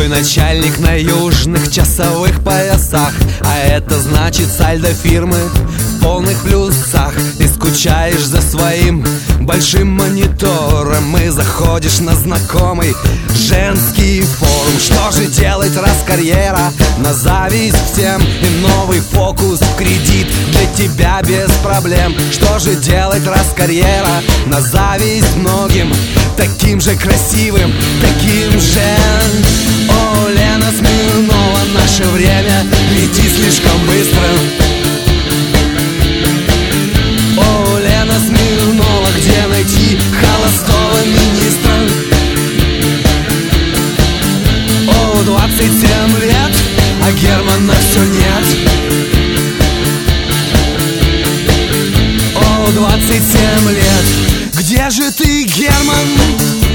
Твой начальник на южных часовых поясах, а это значит сальдо фирмы в полных плюсах. Ты скучаешь за своим большим монитором и заходишь на знакомый женский форум. Что же делать, раз карьера на зависть всем и новый фокус в кредит для тебя без проблем? Что же делать, раз карьера на зависть многим, таким же красивым, таким же? О, Лена Смирнова, наше время летит слишком быстро. О, Лена Смирнова, где найти холостого министра? О, 27 лет, а Германа все нет. О, 27 лет, где же ты, Герман?